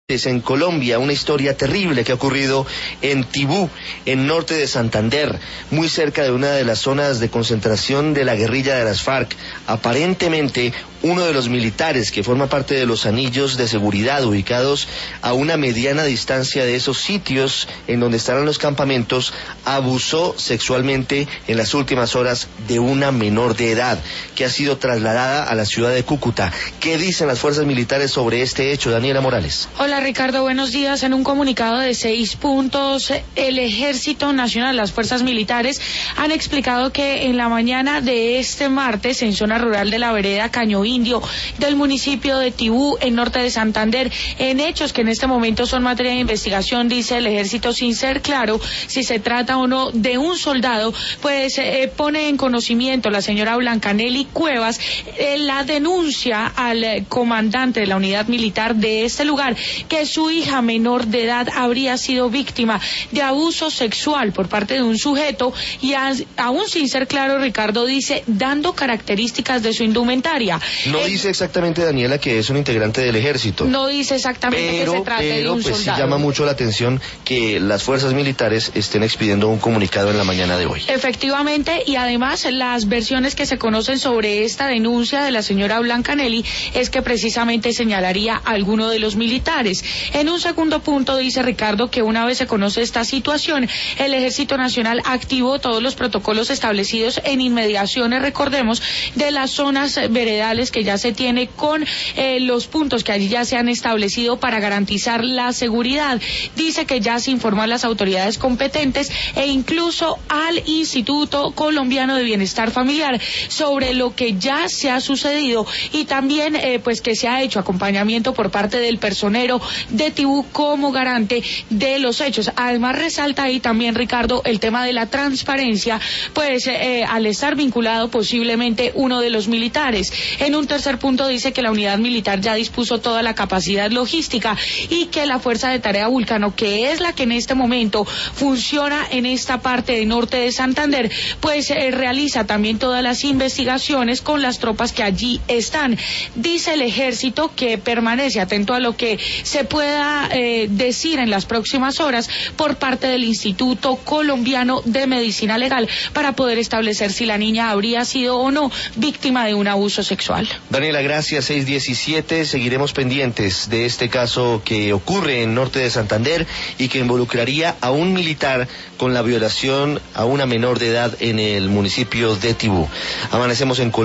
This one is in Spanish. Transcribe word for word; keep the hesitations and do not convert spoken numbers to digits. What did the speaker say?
En Colombia, una historia terrible que ha ocurrido en Tibú, en norte de Santander, muy cerca de una de las zonas de concentración de la guerrilla de las FARC. Aparentemente, uno de los militares que forma parte de los anillos de seguridad ubicados a una mediana distancia de esos sitios en donde estarán los campamentos, abusó sexualmente en las últimas horas de una menor de edad que ha sido trasladada a la ciudad de Cúcuta. ¿Qué dicen las fuerzas militares sobre este hecho, Daniela Morales? Hola Ricardo, buenos días. En un comunicado de seis puntos, el Ejército Nacional, las fuerzas militares, han explicado que en la mañana de este martes, en zona rural de la vereda Caño Indio, del municipio de Tibú, en norte de Santander, en hechos que en este momento son materia de investigación, dice el Ejército, sin ser claro si se trata o no de un soldado, pues eh, pone en conocimiento la señora Blancanelli Cuevas eh, la denuncia al eh, comandante de la unidad militar de este lugar, que su hija menor de edad habría sido víctima de abuso sexual por parte de un sujeto y a, aún sin ser claro, Ricardo, dice, dando características de su indumentaria. No eh, dice exactamente, Daniela, que es un integrante del ejército. No dice exactamente pero, que se trate pero, de un pues, soldado. Sí llama mucho la atención que las fuerzas militares estén expidiendo un comunicado en la mañana de hoy. Efectivamente, y además las versiones que se conocen sobre esta denuncia de la señora Blancanelli es que precisamente señalaría a alguno de los militares. En un segundo punto dice Ricardo que una vez se conoce esta situación, el Ejército Nacional activó todos los protocolos establecidos en inmediaciones, recordemos, de las zonas veredales que ya se tiene con eh, los puntos que allí ya se han establecido para garantizar la seguridad. Dice que ya se informó a las autoridades competentes e incluso al Instituto Colombiano de Bienestar Familiar sobre lo que ya se ha sucedido y también eh, pues que se ha hecho acompañamiento por parte del personero de Tibú como garante de los hechos. Además resalta ahí también, Ricardo, el tema de la transparencia, pues eh, al estar vinculado posiblemente uno de los militares. En un tercer punto dice que la unidad militar ya dispuso toda la capacidad logística y que la Fuerza de Tarea Vulcano, que es la que en este momento funciona en esta parte de norte de Santander, pues eh, realiza también todas las investigaciones con las tropas que allí están. Dice el ejército que permanece atento a lo que se pueda eh, decir en las próximas horas por parte del Instituto Colombiano de Medicina Legal para poder establecer si la niña habría sido o no víctima de un abuso sexual. Daniela, gracias. seis diecisiete, seguiremos pendientes de este caso que ocurre en norte de Santander y que involucraría a un militar con la violación a una menor de edad en el municipio de Tibú. Amanecemos en Colombia.